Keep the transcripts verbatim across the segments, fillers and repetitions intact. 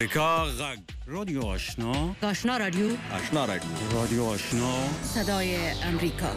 امریکا غږ رادیو آشنا آشنا رادیو آشنا رادیو رادیو آشنا صدای امریکا.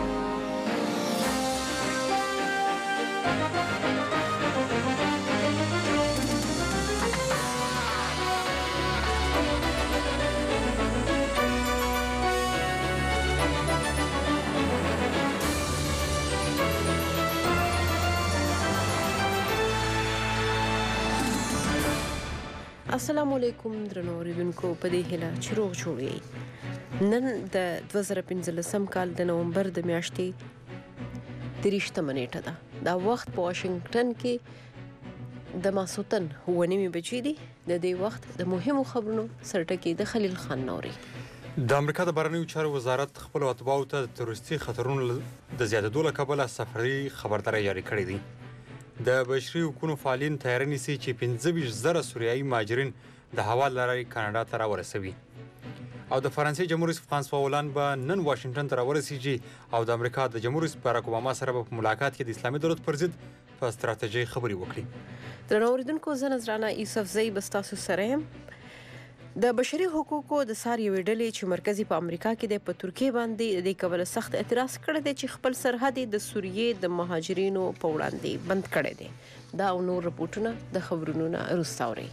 السلام علیکم درنو اوریدونکو، په دې هیله چې روغ جوړ یې. نن د دوه زره پنځلسم کال د نومبر د میاشتې دېرشمه نیټه ده. دا وخت په واشنگټن کې د ماسوتن اوه نیمې بجې دي. د دې وخت د مهمو خبرونو سرټکي د خلیل خان نوري. د امریکا د بهرنیو چارو وزارت خپل اتباعو ته د تروریستي خطرونو د زیاتېدو له کبله سفري خبرداری جاري کړې دي. د بشري حقوقو فعالین تیاری نیسي چې پنځه ویشت زره سوریایي مهاجرین د هوا له لارې کاناډا ته راورسوي. او د فرانسې جمهور رئیس فرانسوا هولند به نن واشنګټن ته راورسیږي او د امریکا د جمهور رئیس باراک اوباما سره په ملاقات کې د اسلامي دولت پر ضد په ستراتیژۍ خبرې وکړي. درنو اوریدونکو، زه نذرانه یوسف زئی به ستاسو سره یم. د بشري حقوقو د سار یوې ډلې چې مرکزي په امریکا کې د په ترکیه باندې د دې کبله سخت اعتراض کړی دی چې خپل سرحد د سوریې د مهاجرینو په وړاندې بند کړی دی. دا او نور رپورټونه د خبرونو نه وروسته اورئ.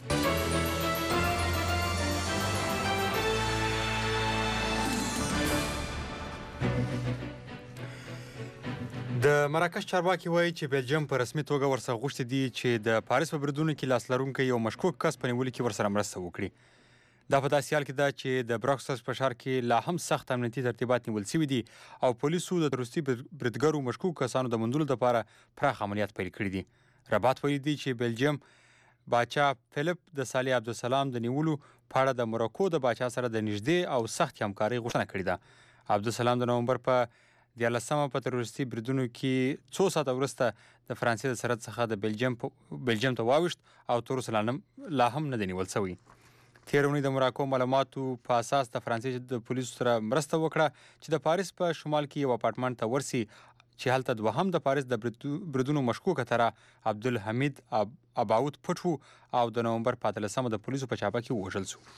د مراکش چارواکي وایي چې بلجیم په رسمي توګه ورڅخه غوښتي دي چې د پاریس په بریدونو کې لاس لرونکی یو مشکوک کس په نیولو کې ورسره مرسته وکړي. دا په داسې حال کې ده چې د بروکسل په ښار کې لا هم سخت امنیتي ترتیبات نیول شوي دي او پولیسو د تروریستي بریدګرو مشکوک کسانو د موندلو لپاره پراخ عملیات پیل کړي دي. رباط ویلي دي چې بلجیم باچا فلیپ د صالح عبدالسلام د نیولو په اړه د موراکو د باچا سره د نږدې او سخت همکارۍ غوښتنه کړې ده. عبدالسلام د نومبر په دیارلسمه په تروریستي بریدونو کې څو ساعته وروسته د فرانسې د سرحد څخه د بلجیم بلجیم ته واوښت او تر اوسه لا هم نه دی نیول شوی. تېره اونۍ د موراکو معلوماتو په اساس د فرانسې د پولیسو سره مرسته وکړه چې د پاریس په شمال کې یو اپارټمنټ ته ورسي چې هلته دوهم د پاریس د بریدونو مشکوکه تره عبدالحمید اباوت پټ و او د نومبر په اتلسمه د پولیسو په چاپه کې ووژل شو.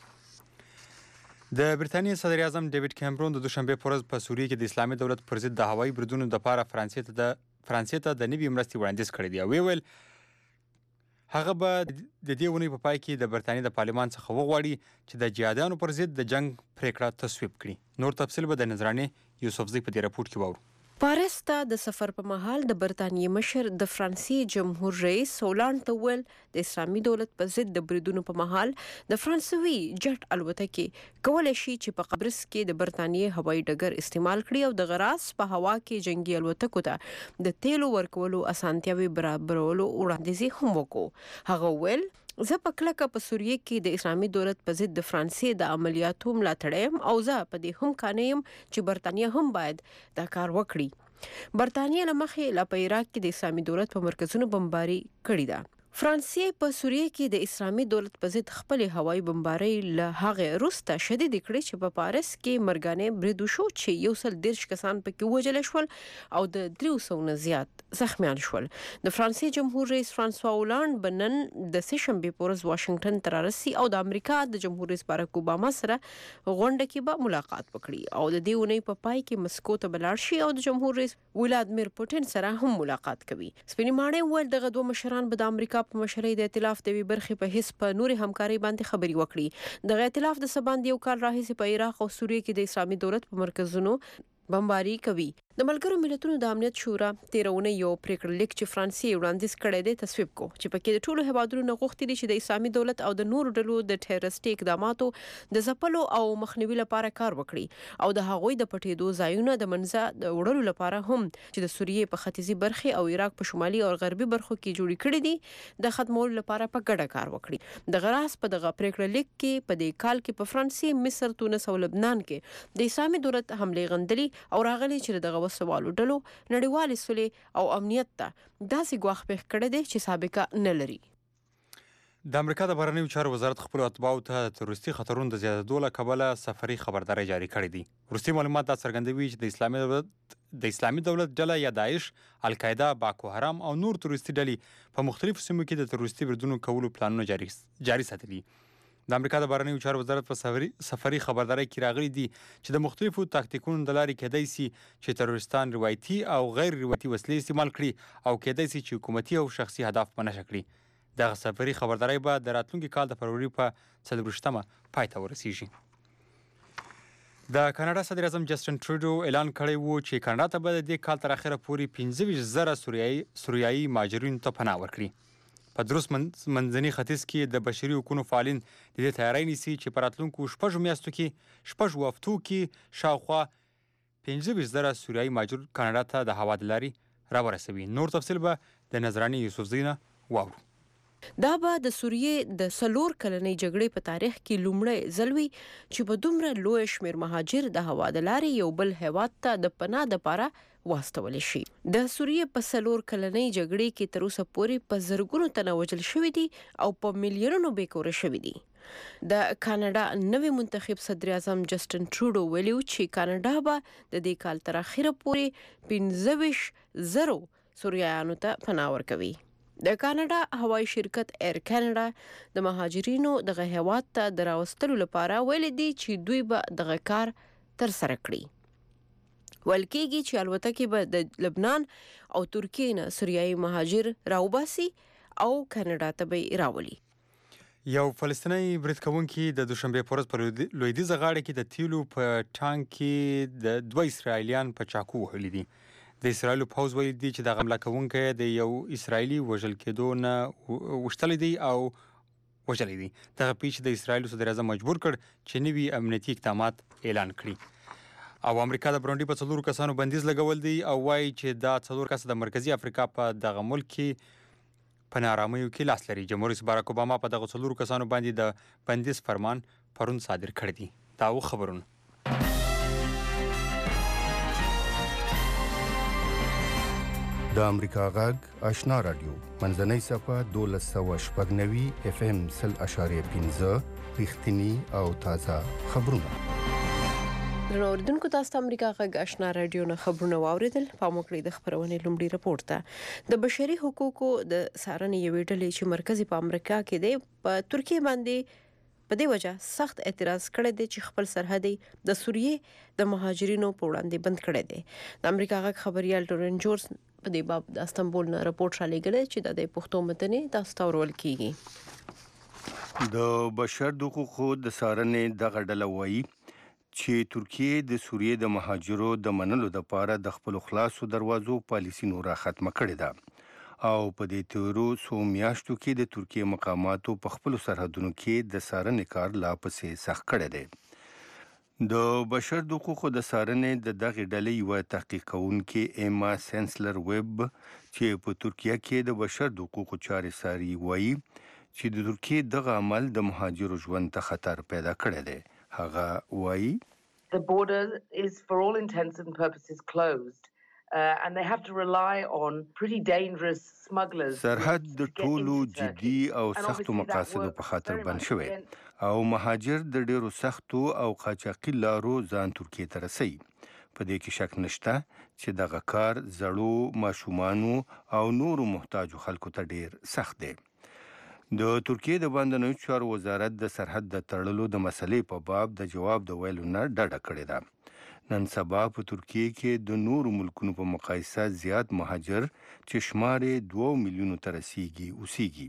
د برتانیې صدر اعظم ډیوډ کیمرون د دوشنبې په ورځ په سوریې کې د اسلامي دولت پر ضد د هوایي بریدونو دپاره فرانسې ته د فرانسې ته د نوي مرستې وړاندیز کړی دی او ویې ویل هغه به د دې اونۍ په پای کې د برتانیې د پارلمان څخه وغواړي چې د جهادیانو پر ضد د جنګ پریکړه تصویب کړي. نور تفصیل به د نظرانې یوسف زئی په دې راپورټ کې واورو. پاریس ته د سفر په مهال د برتانیې مشر د فرانسې جمهور رئیس هولند ته ویل د اسلامي دولت په ضد د بریدونو په مهال د فرانسوي جټ الوتکې کولی شي چې په قبرص کې د برتانیې هوایي ډګر استعمال کړي او د غراس په هوا کې جنگي الوتکو ته د تیلو ورکولو اسانتیاوي برابرولو وړاندیز هم وکړو. هغه ویل زه په کلکه په سوریې کې د اسلامي دولت په ضد د فرانسې د عملیاتو ملاتړ یم او زه په دې هم قانع یم چې برتانیه هم باید دا کار وکړي. برتانیه له مخې لا په عراق کې د اسلامي دولت په مرکزونو بمباري کړې ده. فرانسې په سوریې کې د اسلامي دولت په ضد خپل هوایي بمباري له هغه وروسته شدید کړې چې په پاریس کې مرګانه برید وشو چې یو سل دېرش کسان پکې وژل شول او د درې سوو نه زیات زخمیان شول. د فرانسې جمهور رئیس فرانسوا هولند بنن د سه شنبې په ورځ واشنګټن ته رارسي او د امریکا د جمهور رئیس باراک اوباما سره غونډه کې به ملاقات وکړي او د دې اونۍ په پای کې مسکو ته بلاړ شي او د جمهور رئیس ولادمیر پوتین سره هم ملاقات کوي. سپینې ماڼۍ ویل دغه دوه مشران به د امریکا په مشرۍ د ائتلاف د وی برخې په حساب په نوري همکاري باندې خبري وکړي. د ائتلاف د سباند یو کال راهیسې په عراق او سوریې کې د اسلامي دولت په مرکزونو بمباري کوي. د ملګرو ملتونو د امنیت شورا تیرونه یو پریکړه لیک چې فرانسې وړاندیز کړی دی تصویب کو چې پکې د ټولو هیوادونو نه غوښتي دي چې د اسلامي دولت او د نورو ډلو د ټیرریستي اقداماتو د ځپلو او مخنیوي لپاره کار وکړي او د هغوی د پټېدو ځایونه د منځه د وړلو لپاره هم چې د سوریې په ختیځي برخې او عراق په شمالي او غربي برخو کې جوړې کړې دي د ختمولو لپاره په ګډه کار وکړي. د غراس په دغه پریکړه لیک کې په دې کال کې په فرانسې، مصر، تونس او لبنان کې د اسلامي دولت حمله غندلي او راغلي چې دغه وسوالو ډلو نړیوالې سولې او امنیت ته داسې ګواښ پېښ کړی دی چې سابقه نه لري. د امریکا د بهرنیو چارو وزارت خپلو اتباعو ته د تروریستي خطرونو د زیاتېدو له کبله سفري خبرداری جاري کړی دی. وروستي معلومات دا څرګندوي چې د اسلامي دولت د اسلامي دولت ډله یا داعش، القاعده، باکو حرام او نور تروریستي ډلې په مختلفو سیمو کې د تروریستي بریدونو کولو پلانونه جاري جاري ساتلي. د امریکا د بهرنیو چارو وزارت په سفري سفري خبرداری کې راغلي دي چې د مختلفو تاکتیکونو د لارې کېدای سي چې تروریستان روایتي او غیر روایتي وسلې استعمال کړي او کېدای سي چې حکومتي او شخصي هدف په نښه کړي. دغه سفري خبرداری به د راتلونکي کال د فروری په څلرویشتمه پای ته ورسیږي. د کاناډا صدر اعظم جسټن ټروډو اعلان کړی و چې کاناډا ته به د دې کال تر اخره پورې پنځه ویشت زره سوریایي سوریایي مهاجرینو ته پناه ورکړي. په دروس منځني ختیځ کې د بشري حقوقو فعالین د دې تیاری نیسي چې په راتلونکو شپږو میاشتو کې شپږو هفتو کې شاوخوا پنځه ویشت زره سوریایي مهاجر کاناډا ته د هوا د لارې راورسوي. نور تفصیل به د نظراني یوسفزي نه واورو. دا به د سوریې د څلور کلنۍ جګړې په تاریخ کې لومړی ځل وي چې په دومره لوی شمېر مهاجر د هوا د لارې یو بل هیواد ته د پناه دپاره واستولی شي. د سوریې په څلور کلنۍ جګړې کې تر اوسه پورې په زرګونو تنه وژل شوي دي او په میلیونونو بېکوره شوي دي. د کاناډا نوی منتخب صدر اعظم جسټن ټروډو ویلي چې کاناډا به د دې کال تر اخره پورې پنځه ویشت زرو سوریایانو ته پناه ورکوي. د کاناډا هوایي شرکت ایر کاناډا د مهاجرینو دغه هیواد ته د راوستلو لپاره ویلي دي چې دوی به دغه کار ترسره کړي. ویل کېږي چې الوتکې به د لبنان او ترکیې نه سوریایي مهاجر راوباسي او کاناډا ته به راولي. یو فلسطینی برید کوونکي د دوشنبې په ورځ په لویدیځه غاړه کې د تیلو په ټانک کې د دوه اسرائیلیان په چاقو وهلي دي. د اسرائیلو پوځ ویلي دي چې د حمله کوونکی د یو اسرائیلي وژل کېدو نه وشتلی دی او وژلی دی. دغه پیښې د اسرائیلو صدر اعظم مجبور کړ چې نوي امنیتي اقدامات اعلان کړي. او امریکا د برونډي په څلورو کسانو بندیز لګول دی او وایي چې دا څلور کسه د مرکزي افریقا په دغه ملک کې په ناارامیو کې لاس لري. جمهور رئیس باراک اوباما په دغه څلورو کسانو باندې د بندیز فرمان پرون صادر کړی دی. دا و خبرونه. د امریکا غږ آشنا رادیو منځنۍ صفحه دولس سوه شپږ نوي اف ام سل اشاریه پنځه رښتیني او تازه خبرونه. درنو اوریدونکو، تاسو ته امریکا غږ آشنا رادیو نه خبرونه واوریدل. پام وکړئ د خبرونې لومړي رپورټ ته. د بشري حقوقو د څارنې یوې ډلې چې مرکزي په امریکا کې دی په ترکیه باندې په دې وجه سخت اعتراض کړی دی چې خپل سرحد د سوریې د مهاجرینو په وړاندې بند کړی دی. د امریکا غږ خبريال ټورن جورس په دې باب د استنبول نه رپورټ را لېږلی چې د پښتو متن تاسو ته ورول کیږي. د بشر د حقوقو د څارنې دغه ډله وایي چې ترکیه د سوریې د مهاجرو د منلو لپاره د خپل خلاصو دروازو پالیسي نور ختمه کړې ده او په دې تیرو څو میاشتو کې د ترکیه مقاماتو په خپل سرحدونو کې د څارنې کار لا پسې سخت کړی دی. د بشر د حقوقو د څارنې د دغې ډلې یوه تحقیق کوونکې ایما سینسلر ویب چې په ترکیه کې د بشر د حقوقو چارې څاري وایي چې د ترکیه دغه عمل د مهاجرو ژوند ته خطر پیدا کړی دی. هغه وایي The border is for all intents and purposes closed. Uh, and they have to rely on pretty dangerous smugglers. سرحد د ټولو جدي او سختو مقاصدو په خاطر بند شوی او مهاجر د ډیرو سختو او قاچاقي لارو ځان ترکیه ته رسي. په دې کې شک نشته چې دغه کار زړو ماشومانو او نورو محتاجو خلکو ته ډیر سخت دی. د ترکیه د باندنیو چارو وزارت د سرحد د تړلو د مسلې په باب د جواب د ویلو نه ډډه کړې ده. نن سبا په ترکیه کې د نورو ملکونو په مقایسه زیات مهاجر چې شمار دوه میلیونو ته رسیږي اوسیږي.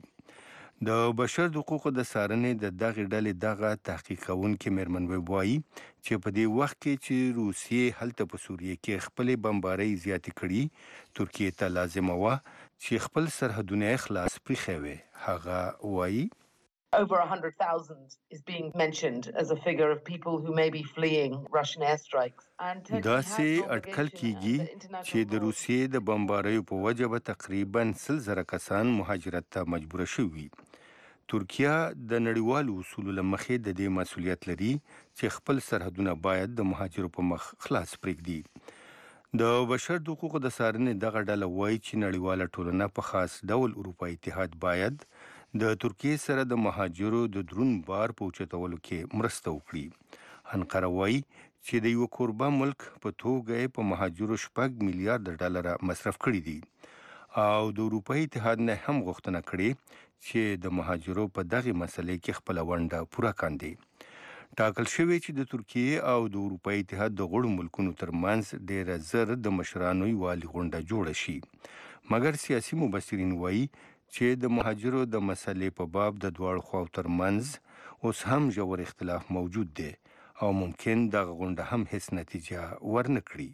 د بشر د حقوقو د څارنې د دغې ډلې دغه تحقیق کوونکې میرمن ویب وایي چې په دې وخت کې چې روسیې هلته په سوریه کې خپلې بمبارۍ زیاتې کړي، ترکیه ته لازمه وه چې خپل سرحدونه خلاص پریښی وي. هغه وایي Over one hundred thousand is being mentioned as a figure of people who may be fleeing Russian airstrikes. داسې اټکل کیږي چې د روسیې د بمباریو په وجه به تقریبا سل زره کسان مهاجرت ته مجبور شوي. ترکیه د نړیوالو اصولو له مخې د دې مسؤلیت لري چې خپل سرحدونه باید د مهاجرو په مخ خلاص پرېږدي. د بشر د حقوقو د څارنې دغه ډله وایي چې نړیواله ټولنه په خاص ډول اروپایي اتحاد باید د ترکیه سره د مهاجرو د درون بار په اوچتولو کې مرسته وکړي. انقره وایي چې د یو کوربه ملک په توګه په مهاجرو شپږ میلیارډ ډالر مصرف کړي دي او د اروپایي اتحاد نه هم غوښتنه کړې چې د مهاجرو په دغه مسلې کې خپل ونډه پوره کاندي. ټاکل شوی چې د ترکیه او د اروپایي اتحاد د غړو ملکونو ترمنځ ډېره زر د مشرانو یوالي غونډه جوړه شي. مګر سیاسي مبصرین وایي چې د مهاجرو د مسلې په باب د دواړو خواو ترمنځ اوس هم ژور اختلاف موجود دی او ممکن دغه غونډه هم هیڅ نتیجه ورنه کړي.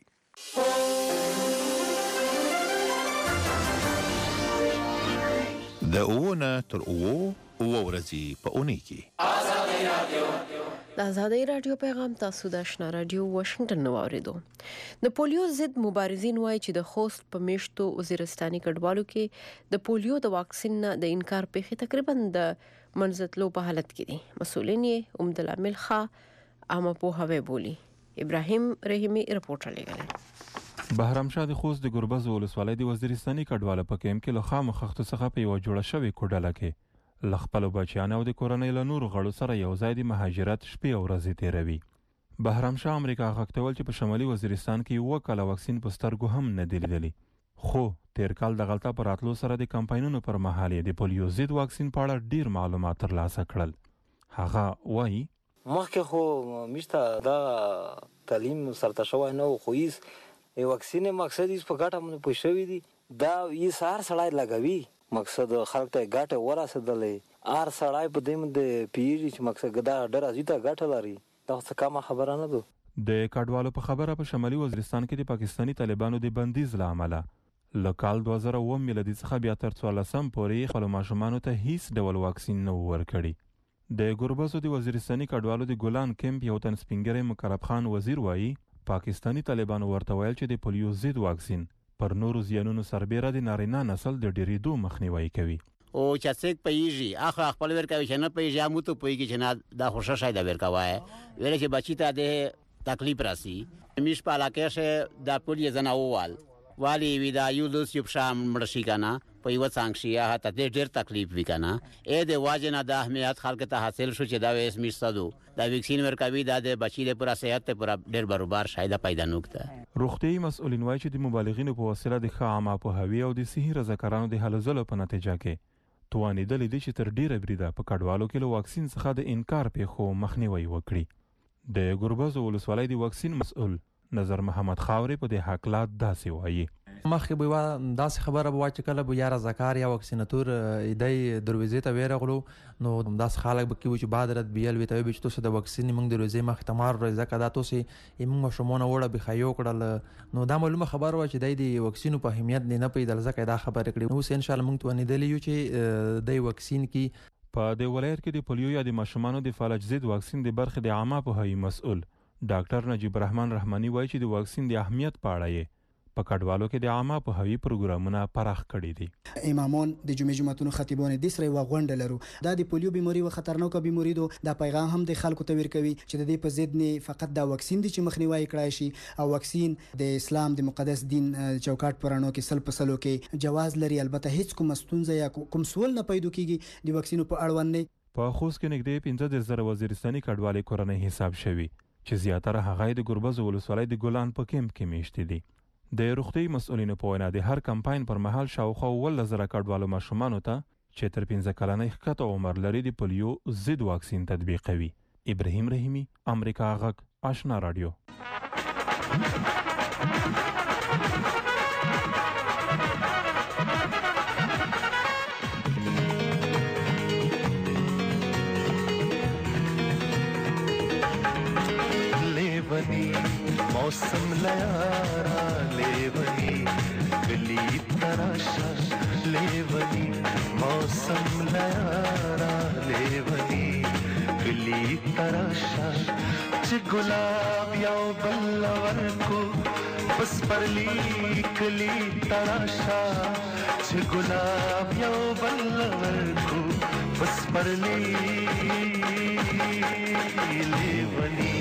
د اوونه تر اوو اوه ورځې په اونۍ کې د ازادۍ راډیو پیغام تاسو د آشنا راډیو واشنگټن نو اوریدو. د پولیو ضد مبارزین وایي چې د خوست په میشتو وزیرستاني کډوالو کې د پولیو د واکسین نه د انکار پیښې تقریبا د منځتلو په حالت کې دي. مسؤلین یې عمدالعامل خا عامه پوهاوی بولي. ابراهیم رحیمی رپورټ لګل. بهرامشاه د خوست د ګربز ولسوالۍ د وزیرستاني کډوالو په کیمپ کې له خامو خښتو څخه په یو جوړه شوې کوډله کې لخپل بچیانو د کورنۍ له نورو غړو سره یو ځای د مهاجرت شپې او ورځې تیروي. بهرامشاه امریکا غوښتل چې په شمالي وزیرستان کې یو کال واکسین په سترګو هم نه دی لیدلی. خو تیر کال د غلطه پر راتلو سره د کمپاینونو پر مهال د پولیو ضد واکسین په اړه ډیر معلومات ترلاسه کړل. هغه وایي مخکې خو میشته دا تعلیم سرته شوی نه خو هیڅ واکسین مقصد هیڅ په ګټه باندې پوه شوی دی. دا یې سهار سړی لګوي مقصد خلک ته ګټه ورسېدلې هر سړی په دې باندې پیږي چې مقصد دا ډېره زیاته ګټه لري. دا څه کمه خبره نه ده. د کډوالو په خبره په شمالي وزیرستان کې د پاکستاني طالبانو د بندیز له امله له کال دوه زره اووه میلادي څخه بیا تر څوارلسم پورې خپلو ماشومانو ته هیڅ ډول واکسین نه و ورکړی. د ګربزو د وزیرستاني کډوالو د ګولان کیمپ یو تن سپینګری مقرب خان وزیر وایي پاکستاني طالبانو ورته ویل چې د پولیو ضد واکسین پر نورو زیانونو سربیره د نارینه نسل د ډیریدو مخنیوي کوي. او چې څوک پیږي اخر خپل ورکوي چې نه پیږي همو ته پیږي چې نه دا خوشا شاید ورکوي ویل چې بچی ته د تکلیف راسي. میش په علاقه شه د پولیس نه اووال والی وی دا یو دوس یو شام مرشي کنه په یو څنګه شي هغه ته ډیر تکلیف وکنه اې د واجنه د اهمیت خلک ته حاصل شو چې دا ویس میشتو دا ویکسین ورکوي دا د بچی له پورا صحت ته پورا ډیر برابر شاید پیدا نوکته. روغتي مسؤلین وایي چې د مبالغینو په وسیله د خامه په هوی او د صحي رضاکارانو د هلو ځلو په نتیجه کې توانیدل دي چې تر ډیره بریده په کډوالو کې له واکسین څخه د انکار پیښو مخنیوي وکړي. د ګربز ولسوالۍ د واکسین مسؤل نظر محمد خاوري په د حقلات داسې وایي مخکې به یوه داسې خبره به وه چې کله به یا رضاکار یا واکسیناتور دی دروازې ته ویرغلو نو داسې خلک به کوي چې بادرت بیل وي ته وایي چې تاسو د واکسین موږ د دروازې مخې ته مار وړئ ځکه دا تاسې موږ ماشومونه وړه بخایو کړل نو دا معلومه خبره وه چې دی د واکسینو په اهمیت دی نه پوهېدل ځکه دا خبرې کړې. اوس انشاءالله موږ توانېدلي یو چې دی واکسین کې په د ولایت کې د پولیو یا د ماشومانو د فالج ضد واکسین د برخې د عامه پوهاوي مسؤل ډاکټر نجیب رحمان رحماني وایي چې د واکسین د اهمیت په اړه یې په کډوالو کې د عامه پوهاوي پروګرامونه پراخ کړي دي. امامان د جمعې جمعتونو خطیبان د سره و غونډه لرو دا د پولیو بیماری و خطرناکه بیماری دو دا پیغام هم د خلکو ته ورکوي چې د دې په ضد نه فقط دا واکسین دي چې مخنیوي کړای شي او واکسین د اسلام د مقدس دین چوکاټ پرانو کې سل په سلو کې جواز لري. البته هیڅ کوم ستونزه یا کوم سوال نه پیدا کیږي د واکسینو په اړوند نه. په خوست کې نږدې پنځه دېرش زره وزیرستاني کډوالې کورنۍ حساب شوي چې زیاتره هغه د ګربز ولسوالۍ د ګولان په کیمپ کې میشتې دي. د روغتي مسؤلینو په وینا د هر کمپاین پر مهال شاوخوا اوولس زره کډوالو ماشومانو ته چې تر پنځه کلنۍ ښکته عمر لري د پولیو ضد واکسین تطبیقوي. ابراهیم رحیمی امریکا غږ آشنا راډیو. मौसम लयारा लेवनी गली तराशा लेवनी मौसम लयारा लेवनी गली तराशा च गुलाब या बल्लवर को बस परली कली तराशा च गुलाब या बल्लवर को बस परली लेवनी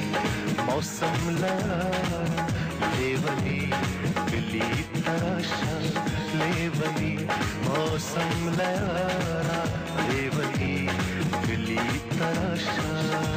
मौसम लयारा लेवनी गली तराशा लेवनी मौसम लयारा लेवनी गली तराशा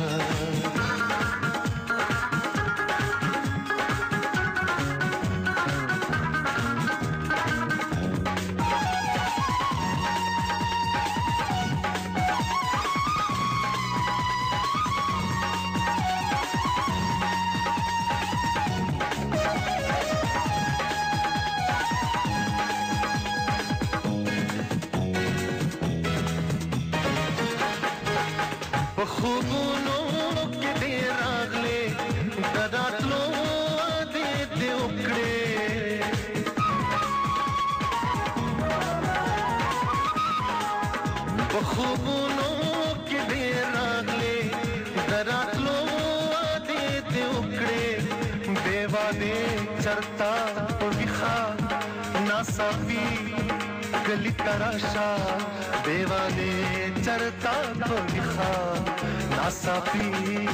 चरता विखा नासाफी गली तराशा देवाने चरता विखा नासाफी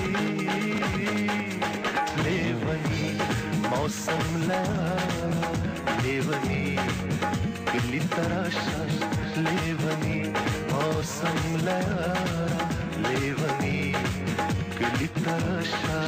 लेवनी मौसम लयारा लेवनी गली तराशा लेवनी मौसम लयारा लेवनी गली तराशा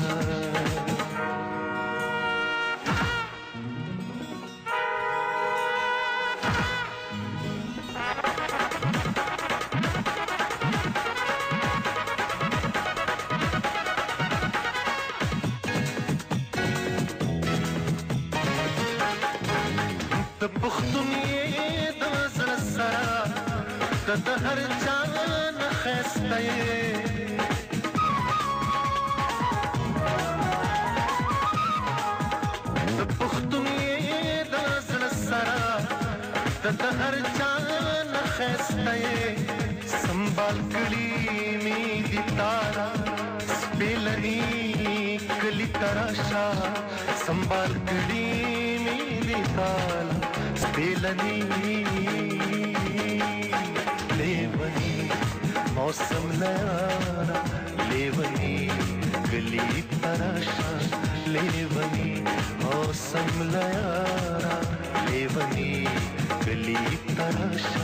د هر جان خسته د پختون د زړه سره د هر جان خسته سنبال کړي می دي تارا سپلني کلی تراشا سنبال کړي می دي تارا سپلني लेवनी मौसम लयारा लेवनी गली तराशा लेवनी मौसम लयारा लेवनी गली तराशा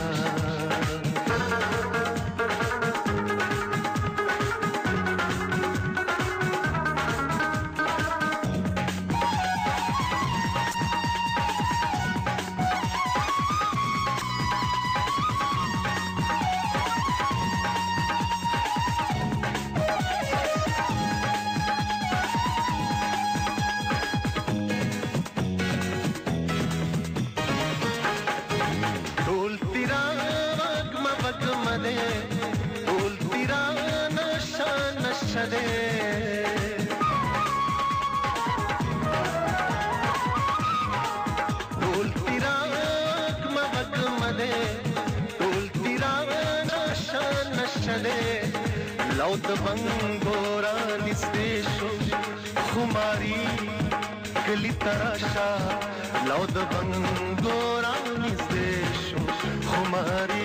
लौद बंगोरा निस्तेशो खुमारी गली तराशा लौद बंगोरा निस्तेशो खुमारी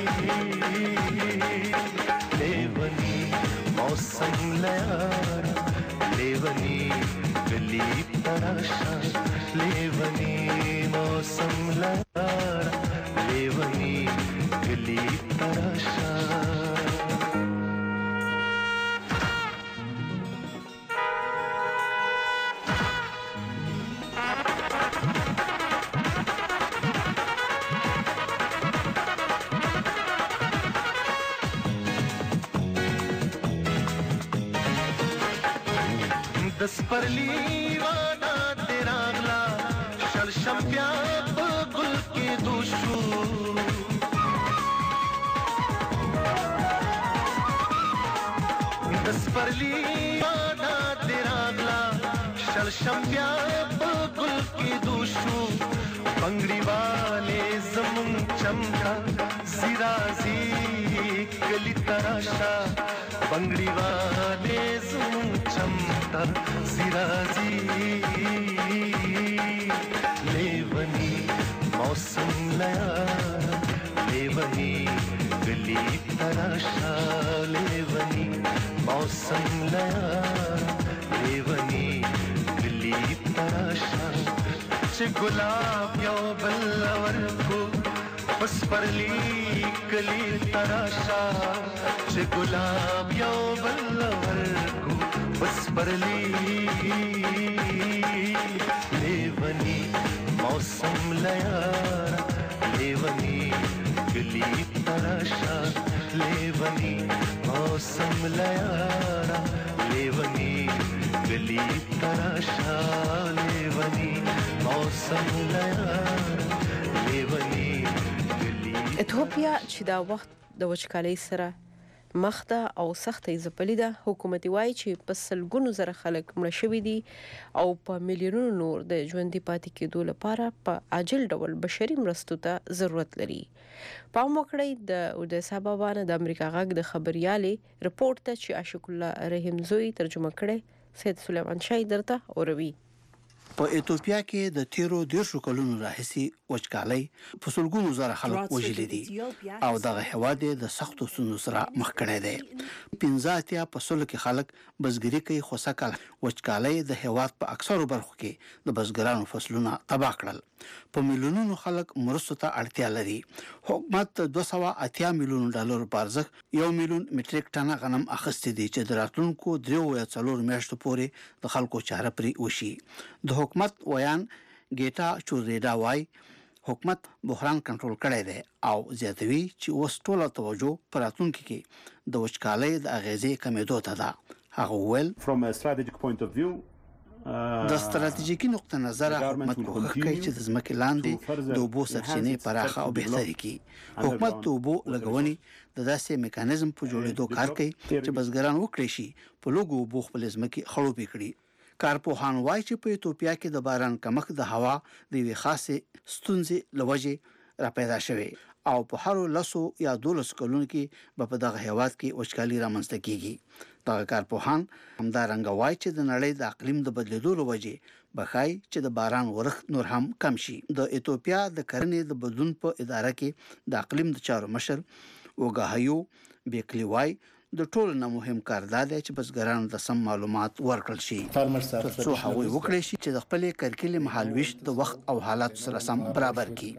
लेवनी मौसम लयारा लेवनी गली तराशा लेवनी मौसम लयारा लेवनी गली तराशा दस परली वादा तेरा अगला शलशम प्याप गुल के दोशू दस परली वादा तेरा अगला शलशम प्याप गुल के दोशू बंगड़ी वाले जमुन चमका जिराजी गली तराशा बंगड़ी वाले जमुन चमका जिराजी लेवनी मौसम लयारा लेवनी गली तराशा लेवनी मौसम लयारा लेवनी गली तराशा गुलाब यो बल्लवर को وسپرلی کلی تراشا چې ګلاب یو بل ورکو وسپرلی لیونی موسم لیارا لیونی کلی تراشا لیونی موسم لیارا لیونی کلی تراشا لیونی موسم لیارا لیونی ایتوپیا چې دا وخت د وچکالۍ سره مخ ده او سخته ځپلې ده، حکومت وایي چې په سلګونو زره خلک مړه شوي دي او په میلیونونو نور د ژوندي پاتې کېدو لپاره په عاجل ډول بشري مرستو ته ضرورت لري. پام وکړئ د اودیسا بابا نه د امریکا غږ د خبریالې رپورټ ته چې عاشق الله رحیم زوی ترجمه کړی سید سلیمان شاه درته اوروي. په ایتوپیا کې د تیرو دیرشو کلونو راهیسې وچکالۍ په سلګونو زره خلک وژلي دي او دغه هېواد د سختو ستونزو سره مخ کړی دی. پنځه اتیا په سلو کې خلک بزګري کوي، خو سږکال وچکالۍ د هېواد په اکثرو برخو کې د بزګرانو فصلونه تباه کړل. په میلیونونو خلک مرستو ته اړتیا لري. حکومت دوه سوه اتیا میلیون ډالر په ارزښت یو میلیون مټریک ټنه غنم اخیستي دي چې د راتلونکو دریو یا څلورو میاشتو پورې د خلکو چاره پرې وشي. د حکومت ویان ګیتا چوریدا وای حکومت بحران کنټرول کړی دی او زیاتوي چې اوس ټوله توجه پر راتلونکي کې د وچکالۍ د اغیزې کمېدو ته ده. هغه وویل د ستراتیژیکي نقطه نظر حکومت کوښښ کوي چې د ځمکې لاندې د اوبو سرچینې پراخه او بهتري کړي. حکومت د اوبو لګونې د داسې میکانیزم په جوړېدو کار کوي چې بزګران وکړي شي په لږو اوبو خپل ځمکې خړوبې کړي. کارپوهان وایي چې په ایتوپیا کې د باران کمښت د هوا د یوې خاصې ستونزې له وجې را پیدا شوی او په هرو لسو یا دولسو کلونو کې به په دغه هېواد کې وچکالي رامنځته کیږي. دغه کارپوهان همدارنګه وایي چې د نړۍ د اقلیم د بدلیدو له وجې به ښایي چې د باران ورښت نور هم کم شي. د ایتوپیا د کرنې د بدلون په اداره کې د اقلیم د چارو مشر اوګاهیو بیکلی وایي د ټولو نه مهم کار دا دی چې بزګرانو ته سم معلومات ورکړل شي ترڅو هغوی وکړي شي چې د خپلې کرکیلې مهالویش د وخت او حالاتو سره سم برابر کړي.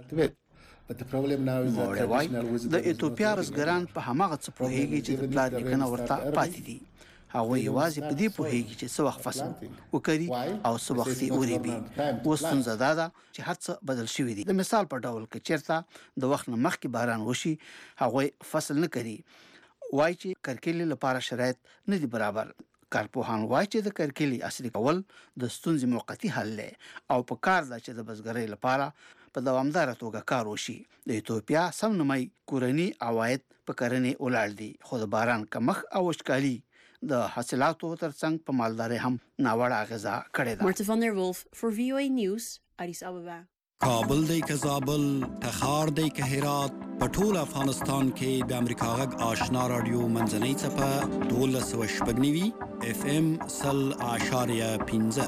موړی وایي د ایتوپیا بزګران په هماغه څه پوهیږي چې د پلار لیکنه ورته پاتې دي. هغوی یوازې په دې پوهیږي چې څه وخت فصل وکړي او څه وخت یې وریبي. اوس ستونزه دا ده چې هر څه بدل شوي دي. د مثال په ډول که چېرته د وخت نه مخکې باران وشي هغوی فصل نه کوي. وایي چې کرکیلې لپاره شرایط نه دي برابر. کارپوهان وایي چې د کرکیلې عصري کول د ستونزې موقتي حل دی او په کار ده چې د بزګرۍ لپاره په دوامداره توګه کار وشي. د ایتوپیا سم نمای کورني عواید په کرنې ولاړ دي، خو د باران کمښت او وچکالي د حاصلاتو ترڅنګ په مالدارۍ هم ناوړه اغیزه کړې ده. Marta van der Wolf for V O A News, Addis Ababa. کابل دی که زابل، تخار دی که هرات، په ټول افغانستان کې د امریکا غږ آشنا رادیو منځنۍ څپه دولس سوه شپږ نوي اف ام سل اعشاریه پنځه.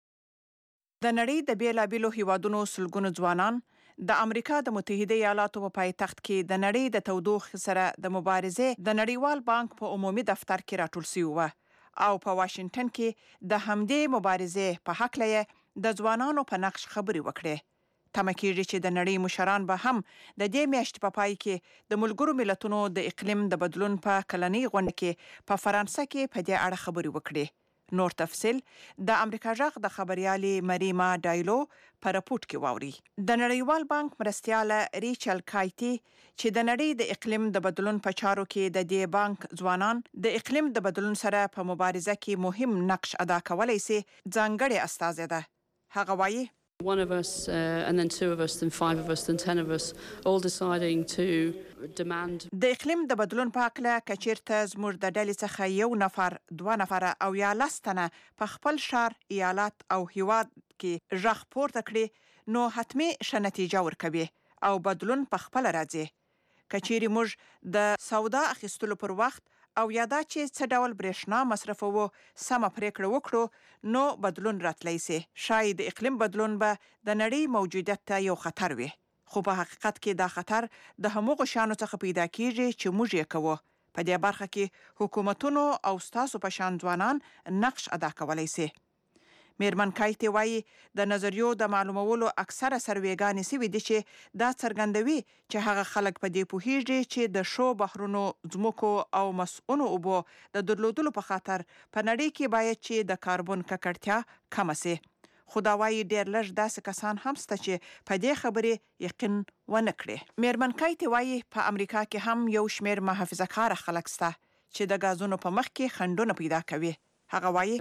د نړۍ د بیلابیلو هیوادونو سلګونو ځوانان د امریکا د متحده ایالاتو په پایتخت کې د نړۍ د تودوخې سره د مبارزې د نړیوال بانک په عمومي دفتر کې راټول شوي وو او په واشنگټن کې د همدې مبارزې په هکله د ځوانانو په نقش خبرې وکړې. تمه کېږي چې د نړۍ مشران به هم د دې میاشتې په پای کې د ملګرو ملتونو د اقلیم د بدلون په کلنۍ غونډه کې په فرانسه کې په دې اړه خبرې وکړي. نور تفصیل د امریکا غږ د خبريالې مریما ډایلو په راپورټ کې واوري. د نړیوال بانک مرستیاله ریچل کایټي چې د نړۍ د اقلیم د بدلون په چارو کې د دې بانک ځوانان د اقلیم د بدلون سره په مبارزه کې مهم نقش ادا کولای شي ځانګړې استازه ده. هغه وایي One of us, uh, and then two of us, then five of us, then ten of us, all deciding to demand. د اقلیم د بدلون په اړه کچیرته زموږ د ډلې څخه یو نفر، دوه نفره او یا لس تنه په خپل شهر، ایالت او هیواد کې غږ پورته کړي نو حتمي ښه نتیجه ورکوي او بدلون په خپل راځي. کچېرې موږ د سودا اخیستلو پر وخت او یادا چې څه ډول برېښنا مصرفوو سمه پریکړه وکړو نو بدلون راتلی سي. شاید د اقلیم بدلون به د نړۍ موجودیت ته یو خطر وي، خو په حقیقت کې دا خطر د همغو شیانو څخه پیدا کیږي چې موږ یې کوو. په دې برخه کې حکومتونو او ستاسو په شان ځوانان نقش ادا کولی سي. میرمن کایتي وایي د نظریو د معلومولو اکثره سروېګانې سوي دي چې دا څرګندوي چې هغه خلک په دې پوهیږي چې د شو بحرونو ځمکو او مسؤونو اوبو د درلودلو په خاطر په نړۍ کې باید چې د کاربن ککړتیا کمه سي. خو دا وایي ډېر لږ داسې کسان هم شته چې په دې خبرې یقین ونه کړي. میرمن کایتي وایي په امریکا کې هم یو شمېر محافظه کاره خلک شته چې د غازونو په مخ کې خنډونه پیدا کوي. هغه وایي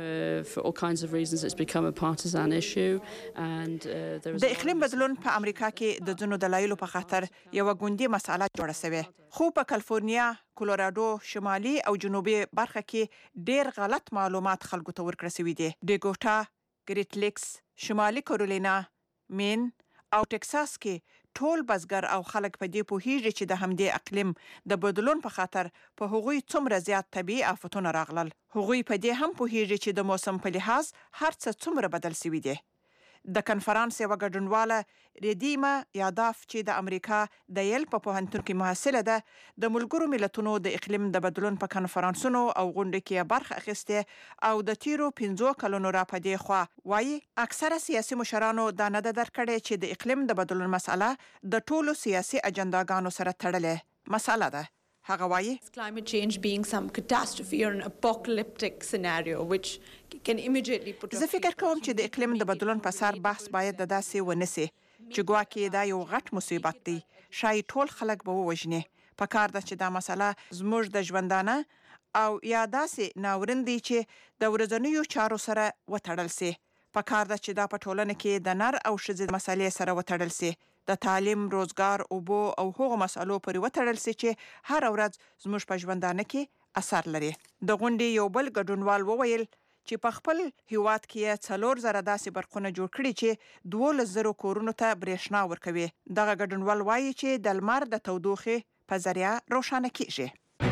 د اقلیم بدلون په امریکا کې د ځینو دلایلو په خاطر یوه ګوندي مسله جوړه شوې، خو په کالیفورنیا، کولورادو، شمالي او جنوبي برخه کې ډېر غلط معلومات خلکو ته ورکړل شوي دي. ډیګوټا، ګریټ لیکس، شمالي کارولینا، مین او ټکساس کې ټول بزګر او خلک په دې پوهیږي چې د همدې اقلیم د بدلون په خاطر په هغوی څومره زیات طبیعي آفتونه راغلل. هغوی په دې هم پوهیږي چې د موسم په لحاظ هر څه څومره بدل شوي دي. د کنفرانس یوه ګډونواله ریدیما یاداف چې د امریکا د یل په پوهنتون کې محصله ده، د ملګرو ملتونو د اقلیم د بدلون په کنفرانسونو او غونډو کې برخه اخیستې او د تیرو پنځو کلونو را په دې خوا وایي اکثره سیاسي مشرانو دا نه ده درکړې چې د اقلیم د بدلون مسله د ټولو سیاسي اجنداګانو سره تړلې مسله ده. هغه وایي climate change being some catastrophe or an apocalyptic scenario which can immediately put زه فکر کوم چې د اقلیم د بدلون په سر بحث باید د داسې ونسي چې ګواکې دا یو غټ مصیبت دی، شاید ټول خلک به ووژني. په کار ده چې دا مسله زموږ د ژوندانه او یا داسې ناورین دی چې د ورځنیو چارو سره وتړل سي. په کار ده چې دا په ټولنه کې د نر او ښځې مسلې سره وتړل سي، د تعلیم، روزګار، اوبو او هغو مسالو پورې وتړل سي چې هر ورځ زموږ په ژوندانه کې اثر لري. د غونډې یو بل ګډونوال وویل چې په خپل هیواد کې څلور زره داسې برقونه جوړ کړي چې دولس زره کورونو ته برېښنا ورکوي. دغه ګډونوال وایي چې د لمر د تودوخې په ذریعه روښانه کیږي.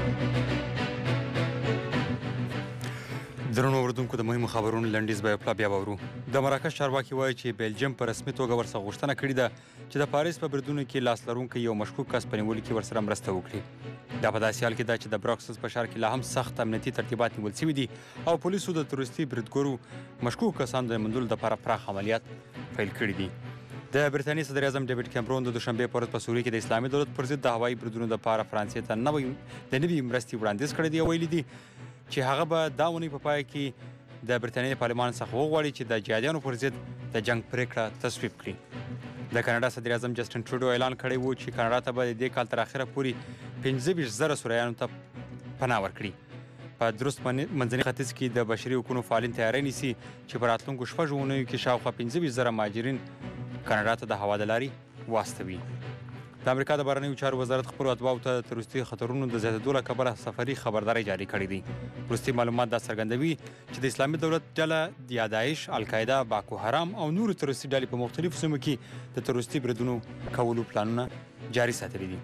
درنو اوریدونکو، د مهمو خبرونو لنډیز به یو بیا واورو. د مراکش چارواکي وایي چې بیلجیم په رسمي توګه ورڅخه غوښتنه کړې ده چې د پاریس په بریدونو کې لاس لرونکی یو مشکوک کس په نیولو کې ورسره مرسته وکړي. دا په داسې حال کې ده چې د بروکسل په ښار کې لا هم سخت امنیتي ترتیبات نیول شوي دي او پولیسو د تروریستي بریدګرو مشکوک کسانو د موندلو لپاره پراخ عملیات پیل کړي دي. د برتانیې صدر اعظم ډیوډ کیمرون د دوشنبې په ورځ په سوریه کې د اسلامي دولت پر ضد د هوایي بریدونو لپاره فرانسې ته نوې د نوې مرستې وړاندیز کړی دی او ویلي دي چې هغه به دا اونۍ په پای کې د برتانیې پارلمان څخه وغواړي چې د جهادیانو پر ضد د جنگ پریکړه تصویب کړي. د کاناډا صدر اعظم جسټن ټروډو اعلان کړی و چې کاناډا ته به د دې کال تر اخره پورې پنځه ویشت زره سوریانو ته پناه ورکړي. په درست منځني ختیځ کې د بشري حقوقو فعالین تیاری نیسي چې په راتلونکو شپږو اونیو کې شاوخوا پنځه ویشت زره مهاجرین کاناډا ته د هوا د لارې واستوي. د امریکا د بهرنیو چارو وزارت خپلو اتباعو ته د تروریستي خطرونو د زیاتېدو له کبله سفري خبرداری جاري کړې دي. وروستي معلومات دا څرګندوي چې د اسلامي دولت ډله یا داعش، القاعده، باکو حرام او نورو تروریستي ډلې په مختلفو سیمو کې د تروریستي بریدونو کولو پلانونه جاري ساتلي دي.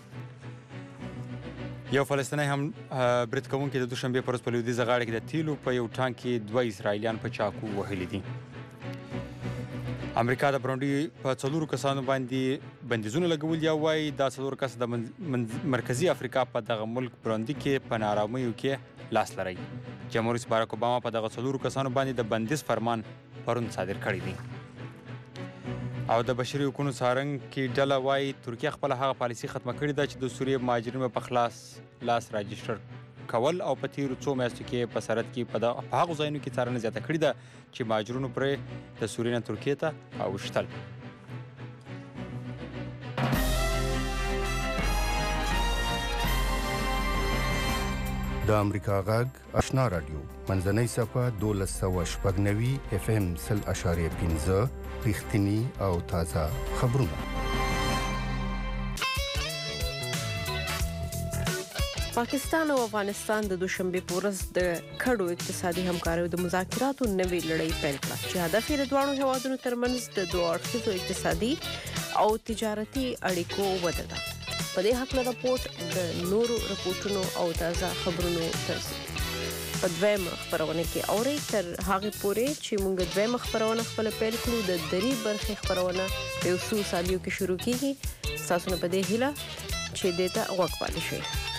یو فلسطینی هم برید کوونکي د دوشنبې په ورځ په لویدیځه غاړه کې د تیلو په یو ټانک کې دوه اسرائیلیان په چاقو وهلي دي. امریکا د برونډي په څلورو کسانو باندې بندیزونه لګولي او وایي دا څلور کس د مرکزي افریقا په دغه ملک برونډي کې په ناارامیو کې لاس لري. جمهور رئیس باراک اوباما په دغه څلورو کسانو باندې د بندیز فرمان پرون صادر کړی دی. او د بشري حقوقو څارنګ کې ډله وایي ترکیه خپله هغه پالیسي ختمه کړې ده چې د سوریې مهاجرینو په خلاص لاس راجسټر کول او په تیرو څو میاشتو کې په سرحد کې په هغو ځایونو کې څارنه زیاته کړې ده چې مهاجرونو پرې د سوریې نه ترکیې ته اوښتل. د امریکا غږ آشنا رادیو منځنۍ صفحه دولس سوه شپږ نوي اف ام سل اشاریه پنځه رښتیني او تازه خبرونه. پاکستان او افغانستان د دوشنبې په ورځ د کډو اقتصادي همکاریو د مذاکراتو نوې لړۍ پیل کړه چې هدف یې د دواړو هیوادونو ترمنځ د دوه اړخیزو اقتصادي او تجارتي اړیکو وده ده. په دې هکله راپورټ د نورو راپورټونو او تازه خبرونو ترڅنګ په دویمه خپرونه کې اورئ. تر هغې پورې چې موږ دویمه خپرونه خپله پیل کړو د درې برخې خپرونه په یو څو ثانیو کې شروع کیږي. ستاسو نه په دې هیله چې دې ته غوږ پاتې شئ.